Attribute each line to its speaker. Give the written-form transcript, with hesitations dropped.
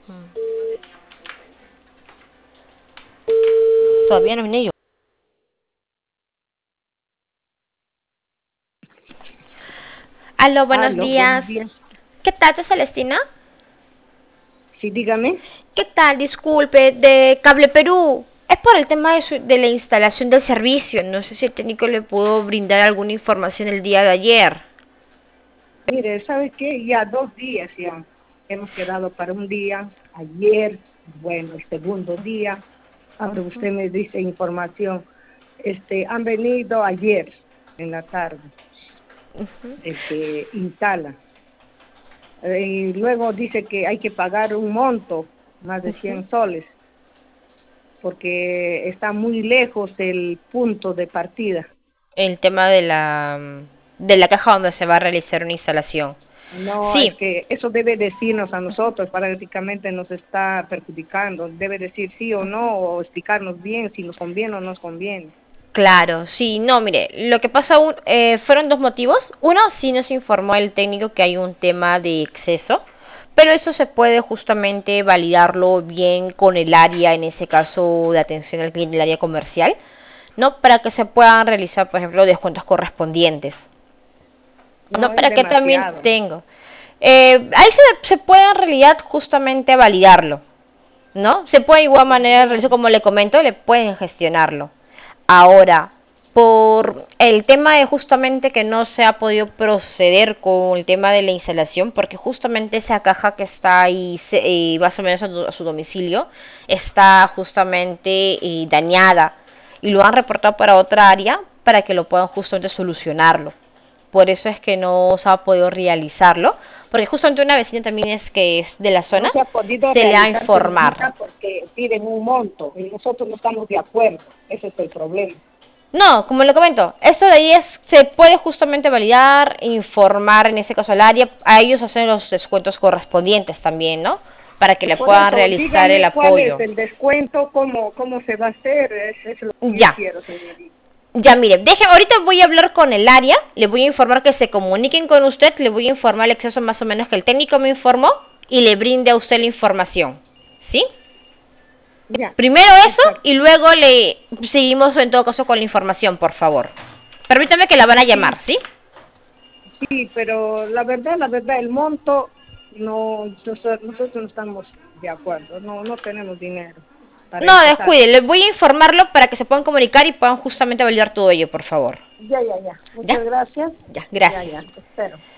Speaker 1: Todavía no vine yo. Aló, buenos
Speaker 2: Aló, buenos
Speaker 1: días.
Speaker 2: días.
Speaker 1: ¿Qué tal, soy Celestina?
Speaker 2: Sí, dígame.
Speaker 1: ¿Qué tal? Disculpe, de Cable Perú. Es por el tema de la instalación del servicio. No sé si el técnico le pudo brindar alguna información el día de ayer.
Speaker 2: Mire, ¿sabe qué? Ya 2 días ya hemos quedado para un día. Ayer, bueno, el segundo día. Ahora usted me dice información. Han venido ayer en la tarde, el que instala. Y luego dice que hay que pagar un monto, más de 100 soles, porque está muy lejos el punto de partida.
Speaker 1: El tema de la caja donde se va a realizar una instalación.
Speaker 2: No, es
Speaker 1: Sí,
Speaker 2: que eso debe decirnos a nosotros, prácticamente nos está perjudicando. Debe decir sí o no, o explicarnos bien si nos conviene o no nos conviene.
Speaker 1: claro, sí, no, mire, lo que pasa fueron dos motivos. Uno, sí nos informó el técnico que hay un tema de exceso, pero eso se puede justamente validarlo bien con el área, en ese caso de atención al cliente, el área comercial, ¿no? Para que se puedan realizar, por ejemplo, descuentos correspondientes,
Speaker 2: No,
Speaker 1: ¿no?
Speaker 2: es
Speaker 1: Para que también
Speaker 2: demasiado.
Speaker 1: tengo. Ahí se puede en realidad justamente validarlo, ¿no? Se puede de igual manera realizar como le comento, le pueden gestionarlo. Ahora, por el tema de justamente que no se ha podido proceder con el tema de la instalación, porque justamente esa caja que está ahí más o menos a su domicilio está justamente dañada y lo han reportado para otra área para que lo puedan justamente solucionarlo. Por eso es que no se ha podido realizarlo, porque justamente una vecina también es que es de la
Speaker 2: No
Speaker 1: zona,
Speaker 2: se ha podido
Speaker 1: se le ha
Speaker 2: realizar,
Speaker 1: informar.
Speaker 2: señorita, porque piden un monto y nosotros no estamos de acuerdo. Ese es el problema.
Speaker 1: No, como le comento, esto de ahí se puede justamente validar, informar en ese caso al área, a ellos hacen los descuentos correspondientes también, ¿no? Para que le
Speaker 2: Por
Speaker 1: puedan
Speaker 2: eso,
Speaker 1: realizar el
Speaker 2: dígame cuál es
Speaker 1: apoyo.
Speaker 2: el descuento, cómo se va a hacer. Es lo que yo
Speaker 1: Ya,
Speaker 2: quiero, señorita.
Speaker 1: ya mire, ahorita voy a hablar con el área, le voy a informar que se comuniquen con usted, le voy a informar el exceso más o menos que el técnico me informó y le brinde a usted la información, ¿sí?
Speaker 2: Ya,
Speaker 1: Primero eso y
Speaker 2: exacto.
Speaker 1: luego le seguimos en todo caso con la información, por favor. Permítame que la van a llamar,
Speaker 2: Sí,
Speaker 1: ¿sí?
Speaker 2: sí, pero la verdad, el monto, no, nosotros no estamos de acuerdo, no tenemos dinero para
Speaker 1: No,
Speaker 2: empezar.
Speaker 1: descuide, les voy a informarlo para que se puedan comunicar y puedan justamente validar todo ello, por favor.
Speaker 2: Ya,
Speaker 1: ¿Ya?
Speaker 2: muchas gracias.
Speaker 1: Ya,
Speaker 2: Ya,
Speaker 1: gracias.
Speaker 2: espero.